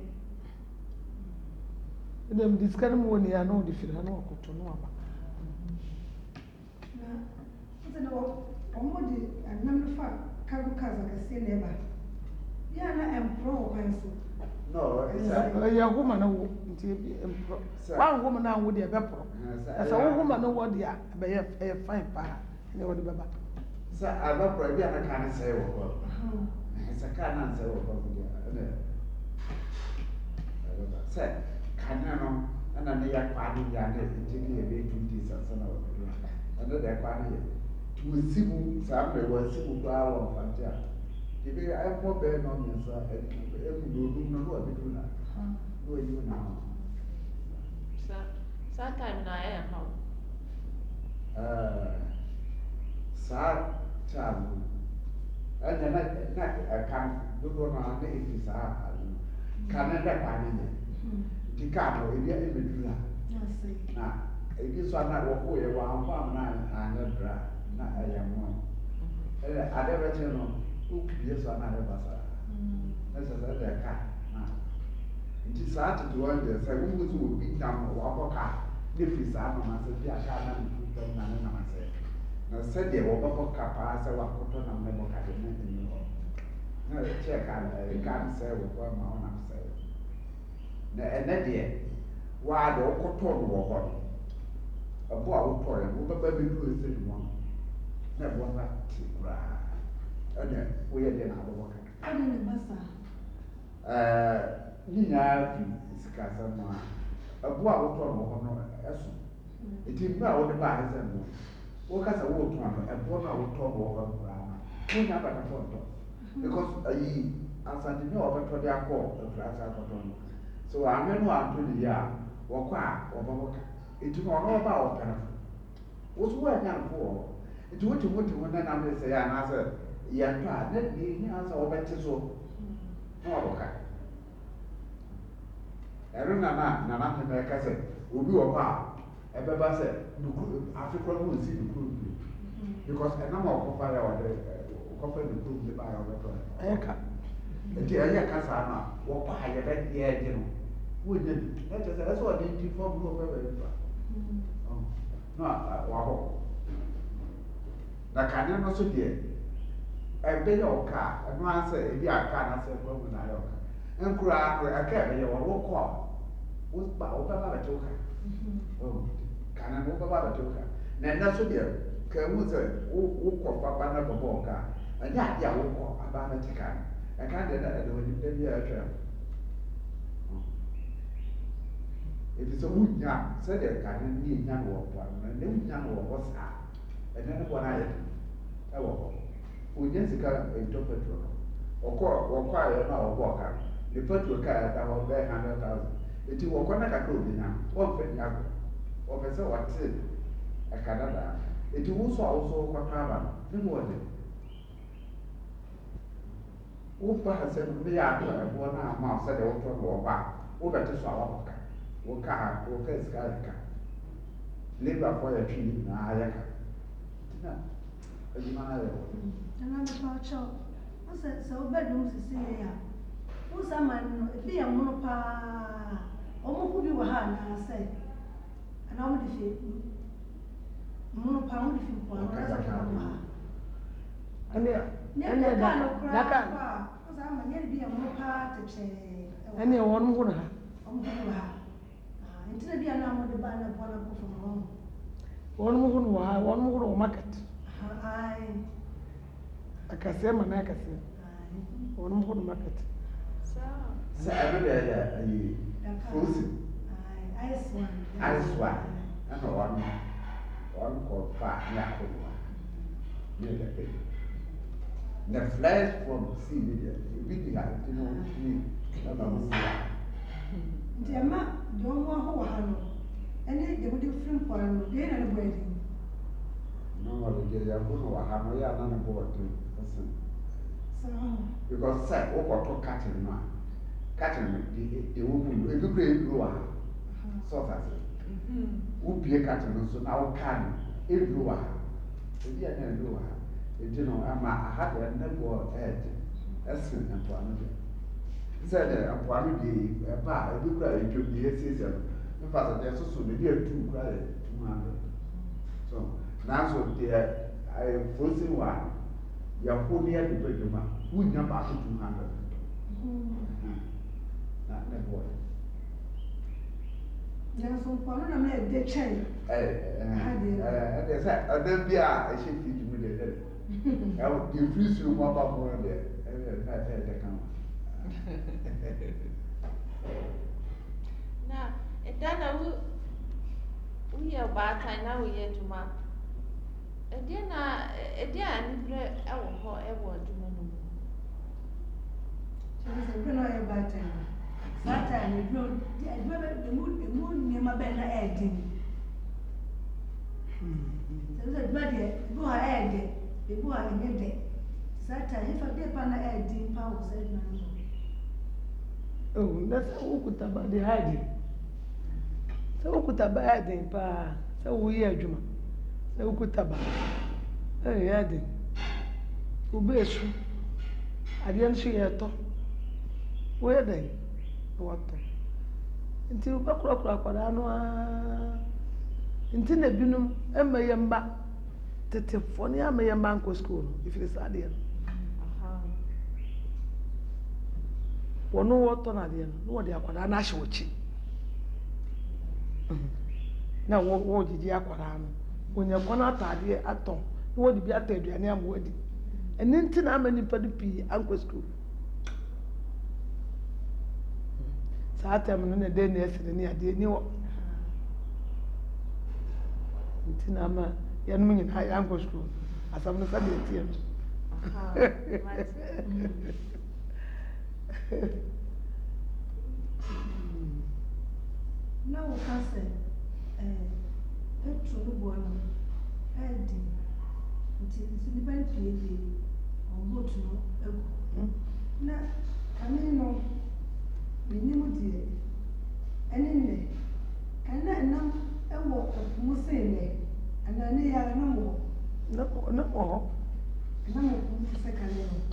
Dem diskan mo ni ano di fira no ko to no aba. Nti na ɔmo de anam no fa cargo cars akɛseɛ na ɛba. Yɛ na ɛmporɔ wɔ kwan so. No, it's a ɛyɛ homa no wo nti mporo wanhoma no anwo deɛ ɛbɛporɔ ɛsɛ wo homa no wɔ deɛ ɛbɛyɛ ɛyɛ fine paa ne wɔde bɛba sɛ abɛporɔ bi a na kaa ne sɛe wɔ hɔ sɛ kaa na nsɛe wɔ hɔ deɛ sɛ kanea no ɛna ne yɛ kwaa no yɛ ne nti ne yɛ bɛyɛ 2 days ansa na wɔbɛdo ɛno deɛ kwaa no yɛ nti wɔsi mu saa mmerɛ wɔasi mu koraa wɔ mfante a ebi ɛmmɔ bɛɛ na ɔmmiɛnsa ɛmu na odum no na wɔbɛdo na wɔyi wo na ho saa time na ɛyɛ haw saa time no ɛnɛ na ɛka dodoɔ no a na ɛfi saa ade no ka ne dɛ kwaa ne yɛ nti kaa no ebi ɛmɛduru a na ebi nso ana wɔkɔɔyɛ wɔamfa na anyɛ dra na ɛyɛ mmoa ade bɛkyɛ no wopie so ana ayɛ basaa na sɛ sɛ ɛdɛ kaa na nti saa tete wɔn deɛ sɛ wohu sɛ obi nam wɔabɔ kaa ne firi saa nam ase bi a kaa na ne firi na ne nam ase na sɛdeɛ wɔbɛbɔ kaa paa sɛ wakɔtɔ nam ne bɔ kaa de ne ani hɔ na kyɛ kaa no sɛ wɔ hɔ ama ɔnam sɛ na ɛnɛ deɛ waa de wokɔtɔɔ no wɔ hɔ no ɛbo a wotɔɔɛ no wobɛba bɛduru ɛsɛ ne mu na ɛboɔ no ate koraa ɛnɛ woyɛ deɛ na abɔbɔ kaa Ɔde ne ba saa. Ne nyinaa fi sikasɛm no a ɛbo a wotɔɔ no wɔ hɔ no ɛso nti mmerɛ a wode baa ɛsɛ no woka sɛ wotɔɔ no ɛboɔ no a wotɔɔ no wɔ hɔ no koraa no wonya abɛkafo ntɔ because ayi asantene a wɔbɛtɔ de akɔ afurase akɔtɔ no so ahwɛ no anto ne yie a wɔkɔ a wɔbɛbɔ ka nti na ɔno ɔba a wɔpɛ no wo so woanya no fo wɔ hɔ nti wote ho ne nam ne sɛ yɛ anaasɛ yɛntɔ a ne hia sɛ wɔbɛte so na wɔbɔ ka ɛno nana hene ɛka sɛ obi wɔ hɔ a ɛbɛba sɛ afe korɔ no wɔnsi nokuro bio because ɛnam a wɔkɔfa yɛ wɔde wɔkɔfa nokuro bi ba a wɔbɛtɔ ɛyɛ ka nti ɛyɛ ka saa no a wɔkɔ a yɛgye no wonnya bi na kyerɛ sɛ ɛsɛ ɔde nti fɔm no ɔbɛba nipa na wabɔ na kanea no so deɛ ɛbɛyɛ ɔka ɛno asɛ ebi aka anasɛ ɛkɔ mu na ayɛ ɔka nkoraa no ɛka ɛbɛyɛ wɔn wokɔ a wobɛba bɛtew ka kanea no wobɛba bɛtew ka na ɛnɛ so deɛ ka mu sɛ wokɔ papa na bɔbɔ ɔka ɛnyɛ adeɛ a wokɔ aba bɛte ka no ɛka deɛ na ɛde wɔ nipa bi a ɛhwɛ ebi sɛ wonya sɛdeɛ kanea no yɛ nya no wɔ po ano na ne wonya no wɔ hɔ saa ɛnɛ ne bɔ no ayɛ ɛwɔ hɔ onya sika ɛntɔ petrol no wɔkɔ ayɛ no a wɔbɔ ɔka no ne petrol kaa ɛda hɔ bɛyɛ 100,000 eti wɔkɔ na kakra obi nya wɔmfɛ ni agɔ wɔpɛ sɛ wɔte ɛka dadaa eti wo so a wo so wɔkɔtɔ aba no ne mu wɔde wofa asɛm no yɛ atɔ ɛboɔ no ama wo sɛdeɛ wotɔ no wɔba a wobɛte so a wɔbɔ ka wɔka sika yɛ ka labourfoɔ yɛ twe ne nyinaa yɛ ka na adwuma no ayɛ wɔ Ɛna mepa ɔkyɛw. Sɛ wobɛdum sisi yɛ a wo saa ma no ebi yɛ mono paa ɔmo ho bi wɔ ha anaasɛ anaa ɔmo de fi mono paa ɔmo de fi mpoano anaasɛ ka wɔ ha ɛne kaa no koraa daka kɔ a wo saa ma nyɛ de bi yɛ mono paa tɛkyɛɛ ɛne wɔn ho no ha ɔmo ho wɔ ha nti na bi a na ɔmo de ba na boa na kɔ fam hɔ wɔn ho no wɔ ha wɔn ho no wɔ market ae akɛseɛ ma na akɛseɛ wɔn ho no market sɛ ɛno deɛ yɛ ayi frozen ice one ɛna wɔn kɔ fa ne akɔdoa ne yɛ dɛpɛ the flesh from sea ne deɛ ebi di ha ti no ni ɛna mo si ha nti ɛma deɛ ɔmo aho wɔ ha no ɛne deɛ wode firi mpoano no deɛ na ne bɔ adi no wɔde deɛ yɛbo no wɔ ha no yɛ ana ne bɔ wɔte ɛsɛn saa because sɛ wokɔtɔ carton no a carton no deɛ wɔ mu no ebi kura eduro wɔ ha sɔɔsa se wobie carton no so na woka no eduro wɔ ha ebi yɛ na eduro wɔ ha edi no ama aha deɛ ne bɔ ɛɛde ɛsɛn mpoano deɛ sɛ deɛ mpoano deɛ ɛba a ebi kura edwom deɛ esiesie no nfa sɛ deɛ soso no ebi etu kura yɛ 200 so nanso deɛ frozen one yɛho ne yɛde bɛ dwuma wonya baako 200 na boy nanso mpɔno na mɛ de kyɛn ɛdeɛ sɛ ɛdɛm bi a ɛhyɛ fridge mu deɛ deɛ free suro mu aba mu no deɛ ɛdɛ ka ma na ɛda na woyɛ ɔbaatan na woyɛ adwuma ɛdeɛ a aniberɛ ɛwɔ hɔ ɛwɔ adwuma no mu kyerɛ sɛ mprɛ na ɔyɛ baatan saa time adwuma ɛmu nneɛma bɛn na ɛɛden sɛ sɛ adwuma deɛ ebi hɔ ɛɛdɛ ebi hɔ ɛnyɛ dɛ saa time ɛfa deɛ pa na ɛɛden pa wɔ sɛ adwuma no oh that's wokuta ba de hide sɛ wokuta ba yɛ den paa sɛ woyɛ adwuma sɛ wokuta ba ɛyɛ den wobeesu adeɛ nso yɛtɔ woyɛ den na watɔ nti wobɛkorakora akwadaa no ara nti na binom ɛma yɛ mba tetefoɔ ne ama yɛ mba nkɔ school no ɛfiri saa adeɛ no wɔno wɔtɔ no adeɛ no na wɔde akwadaa no ahyɛ wɔkyi na wɔgyegye akwadaa no wɔnya kwan ataadeɛ atɔ na wɔde bi atɔ aduane ama wɔadi ɛno nti na ama nnipa no pii ankɔ school saa tam no na ɛdɛ na ɛsere ne adeɛ ni wɔ nti na ama yɛnom nyinaa yɛankɔ school asɛm no sɛdeɛ ɛteɛ no na woka sɛ petro no boɔ no ɛɛdi nti nnipa no pie de ɔboat no agu na kane no menim deɛ ɛne nnɛ ɛna ɛnam ɛwɔ ɛpo mu sen nnɛ anaa ne yɛ ɛnam wɔ na wɔ hɔ ɛnam ɛpo mu sɛ kane no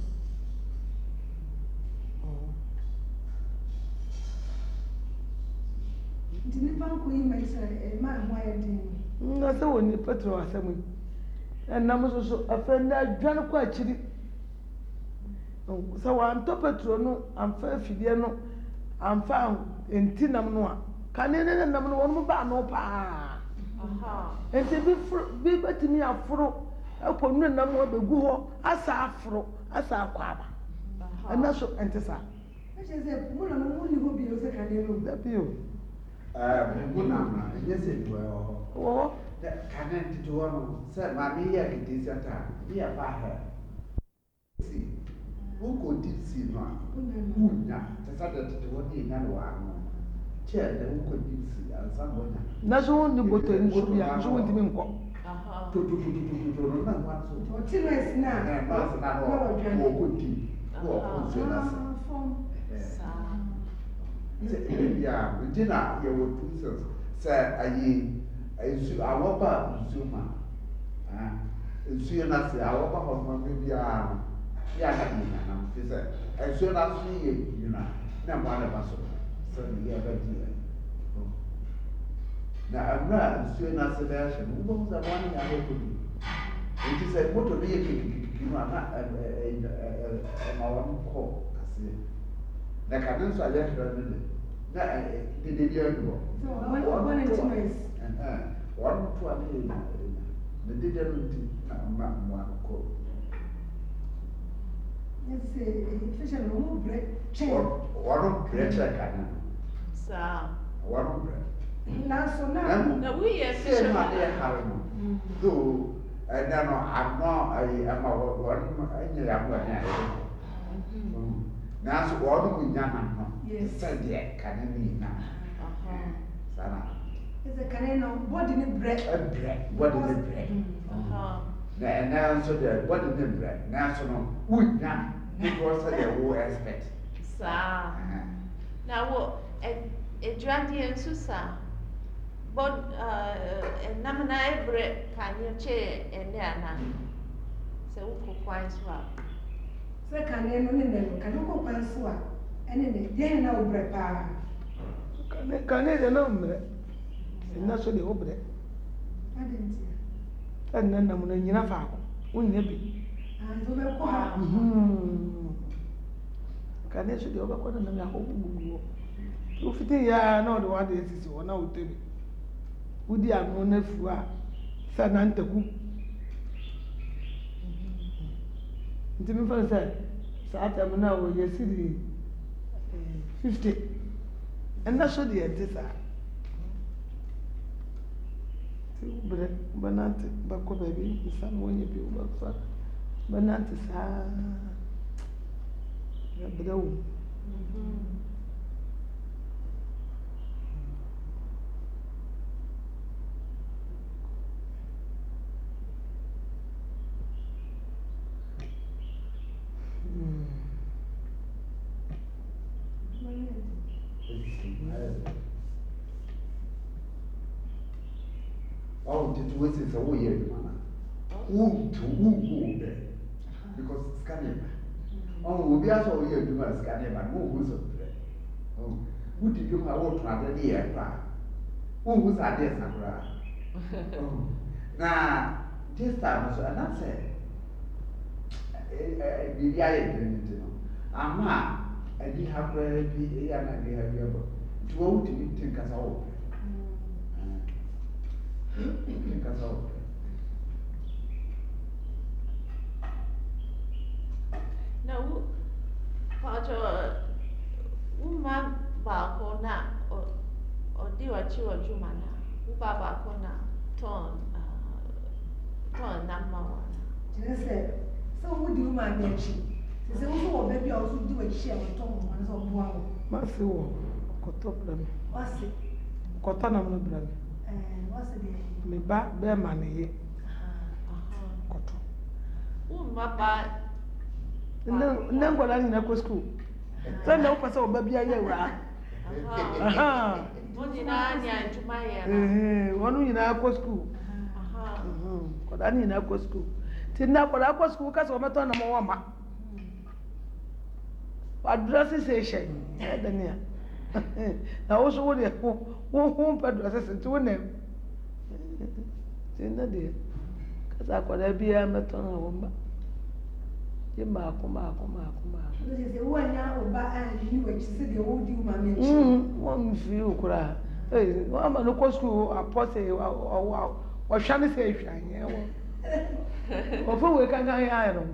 nti nipa nkɔ yi mɛ sɛ ɛma ɛho ayɛ den na sɛ wɔ nipa tiri wɔ asɛm yi ɛnam soso afɛ na adwane kɔ akyiri sɛ wantɔ petro no amfa afidie no amfa ntinam no a kane ne nam no wɔn mo baa no paa nti bi bɛtumi aforo akɔ nu nam hɔ bɛgu hɔ asa aforo asa akɔ aba ɛna so ɛnte saa ɛkyɛ sɛ mo na mo ni hɔ bio sɛ kane no dabi o mu namna ɛnyɛ sɛ nduwa wɔ hɔ wɔ hɔ kane tete hɔ no sɛ maame yɛ akedesi ata yɛ ba ha si wokɔ deep sea no a wonya te sɛ de tete hɔ ne ɛnya no wɔ ano kyɛ dɛ wokɔ deep sea ansa na wonya na so wɔn ni bɔtɔ nsu bi a nso wɔn ntumi nkɔ totototototo no na wɔn aso ɔte no esi na nɔɔse na no wɔkɔ deep na wɔkɔ nsuo no ase sɛ ebi a nti na yɛwɔ two cells sɛ ayi nsu awɔba nsuo ma nsuo no ase awɔba hɔ no biara no yɛ ana yɛ nanam fi sɛ nsuo no aso yɛ nyina na mo ana ba so sɛ ne yɛ bɛgye yɛ na mmerɛ a nsuo no ase bɛyɛ hyɛ no wobɛhu sɛ mo ana yɛ abɛkɔ bi nti sɛ moto no yɛ kekekeke no a na ɛma wɔn kɔ aseɛ na kane nso a yɛhwɛ no de na dede bi adu hɔ wɔn to a ne yɛ na dede no nti na ma mo ano kɔ ɛsɛ efisɛ no mo brɛ kyɛn wɔn brɛ kyɛ kane no saa wɔn brɛ nanso na woyɛ sɛ no ade ɛhare no do ɛnɛ no ano ayi ama wɔn anyɛ ano ɛne ayɛ nanso wɔn mu nya nam no sɛdeɛ kane no nyinaa saa na ɛsɛ kane no bɔdi ne brɛ ɛbrɛ bɔde ne brɛ na ɛnɛ nso deɛ bɔde ne brɛ nanso no wonya before sɛdeɛ wo expect saa na wo adwadeɛ nso saa ɛnam na ɛbrɛ kane kyɛ ɛnɛ ana sɛ wokɔ kwan so a sɛ kane no ne nɛ no kane kɔ kwan so a ɛne ne deɛ na wo brɛ paa kane deɛ na mmerɛ ɛna so deɛ wo brɛ ade nti ɛnna nam no nyina faako wonya bi And we go out. kane so de obakɔ na nam akɔ gugu wo fiti ya na ɔde wade esisi wɔ na wotemi wodi ano na fu a sɛ na ntaku nti mi fɛn sɛ saa tam na wɔ yɛ siri 50 ɛna so deɛ nti saa ti brɛ banante bakɔ baabi nsa na wɔnyɛ bi wɔbɛfa banante saa brɛ wo Oh, did you say so? Yeah, man. Who to who there? Because scanning. Oh, we are so here to us scanning, but who's up there? Oh, who did you have all trouble here? Who's at this? Oh, now this time, so and I said, maybe I didn't know. Ama, I did have a be and I did have your to go to me think us all. Think us all. No, Pacho, woman Balcona or do a chill of Jumana, Ubabacona, ton number one. She said, so who do my mention? She said, oh, baby, also do a share with Tom once or one. Masi wo kɔtɔ brɛ me What's it? kɔtɔ nam no brɛ me What's it? me ba bɛɛma ne ye kɔtɔ Umaba. nne nkwadaa nyina kɔ skul sɛ na wopɛ sɛ ɔba bia yɛ wura wɔno nyinaa kɔ skul nkwadaa no nyinaa kɔ skul nti nna akwadaa kɔ skul ka sɛ wɔbɛtɔ nam wɔ ma wadrɛse sɛ hyɛ ɛdɛ ne a na wo so wodeɛ wo mpɛ drɛse sɛ nti wo nam nti nna deɛ ka sɛ akwadaa biara mɛtɔ no a wɔmba ye maako. She said, one now, and you were said the old you, my mention. One few cry. Hey, one man who school, a posse or shiny say, or we can go iron.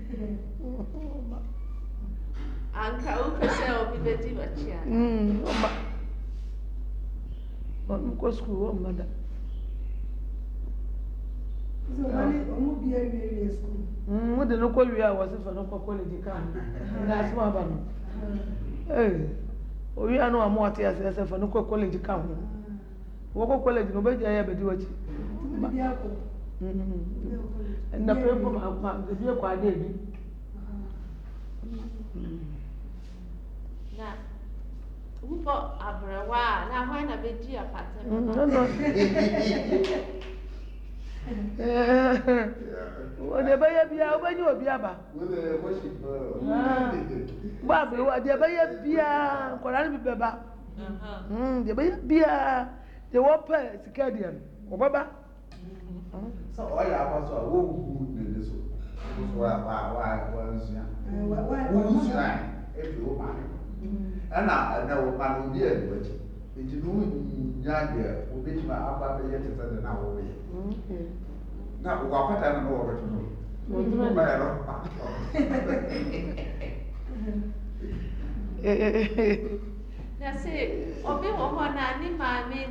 Uncle, Ursel, be the diva. One go school, mother. So, won't be a school. What the local we are was if I don't call college come. That's my banner. Hey, we are no more tears as if I don't call college come. Walk college, nobody ever do it. And the paper, the dear quite baby. Now, who bought a while? Now, when a bit dear pattern. The baby be out when you are Biaba. Bobby, what the baby be a Koran Baba? The baby be a the whopper, Cicadian, or Baba. So all I was a woo in this why was who's line if you mind. And I know my own dear, but it is no young will be my upper yet as an hour away. Now, what I don't know what to do. Now, say, Obi Wahana, ni mammy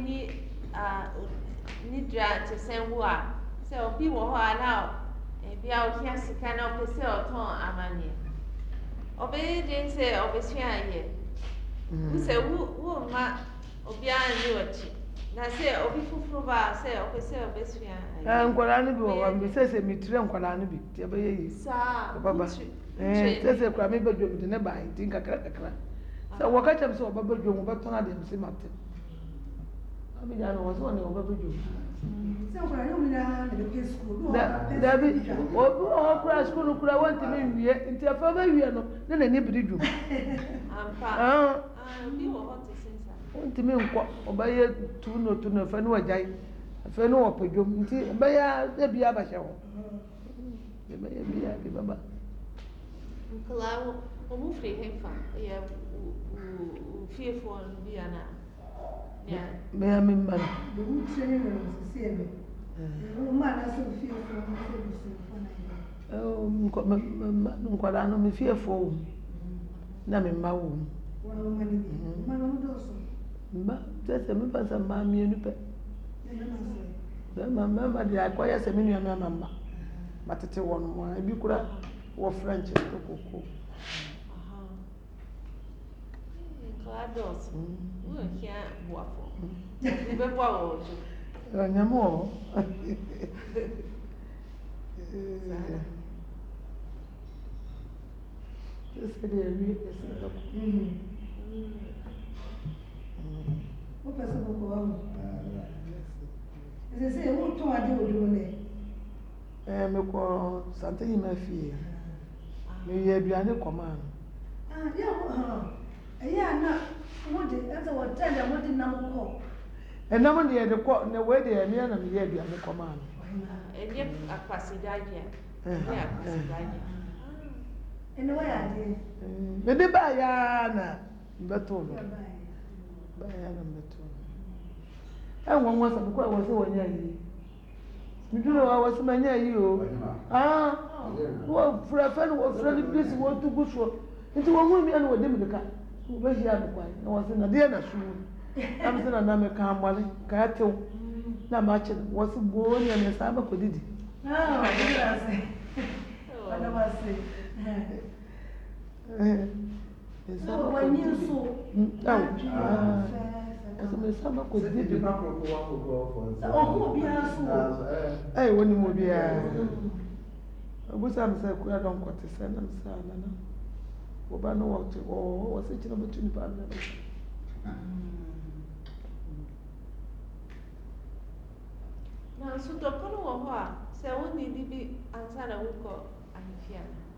ni drag to send what. So, people who are now, and be out here, she cannot be so torn, Amani. Obi didn't say, obviously, who say, who, ma, Obi, I knew it. Na say obi fufuru ba say opese obesua nkwara no bi wo wa me say me tire nkwara no bi tie ba yi sa baba say kwa me badwom de ne ba ntin kakra say wo ka chem say oba badwom wo beton ade mse mate abi ja no wo so ne oba badwom say nkwara no mi na de school da bi o kura school no kura want me wie nti afa ba wie no ne na ni bidi dwom ampa bi wo hot ntimi nkɔ ɔbɛyɛ tu no fɛ no wagyae fɛ no wɔpɛdwom nti ɔbɛyɛ da bia bɛhyɛ ho yɛbɛyɛ biara de bɛba nkɔlaa wɔn firi hefa yɛ wo fiefoɔ no bi ana bɛyɛ me mma no Bɛmu kyerɛ ne wɔ sisi ɛbɛ. Mma na sɛ fie fo na sɛ busuafo na yɛ. nkwadaa no me fiefoɔ wɔ mu na me mma wɔ mu Wɔn mma ne bi. Mma na wɔn dɔɔso. mma kyerɛ sɛ mefa sɛ mmaa mmienu pɛ mmarima deɛ akɔyɛ sɛ me nuamɛma mma matete wɔn mu a ebi kora wɔ french to koko nkɔlaa dɔɔso wɔnhia boafo wobɛboa wɔ so nyame wɔ hɔ sɛdeɛ awie ɛsɛ bɛkɔ Wopɛ sɛ bɔkɔ wɔ mu. Ɛsɛ sɛ wotɔn ade wɔ duro nɛ. mekɔ santehima fie meyɛ aduane kɔmaa no Yɛ ɛyɛ a na wode ɛsɛ wɔtɛn dɛ wode nam kɔ. ɛnam deɛ yɛde kɔ na wei deɛ ɛmeɛ na meyɛ aduane kɔmaa no ɛnyɛ akwasidagye a ɛnyɛ akwasidagye Ɛnɛ wɔyɛ adeɛ. mede baayɛ na mbɛtoo no baayɛ na mbɛtoo no ɛnwanwa sɛ mekɔ a wɔ sɛ wɔnyɛ ayie medwene wɔ wɔ sɛ manyɛ ayie o wɔfrɛfɛ no wɔfrɛ no bi si wɔtu gu soɔ nti wɔhu mia no wɔde mirika wɔbɛhyia no kwan na wɔ sɛ nadeɛ na so nam sɛ nana meka mmɔle kaa tew na makye no wɔ sɛ boo nea ne saa bɛkɔdidi ɛsɛ mesa bɛkɔdidi wɔnim obiara obusa me sɛ kura dɔnkɔte sɛ nam sɛ anana wɔba no wɔ sɛ kyerɛ bɛtu nipa no nanso dɔkɔ no wɔ hɔ a sɛ wonnidi bi ansa na wokɔ ahemfie ana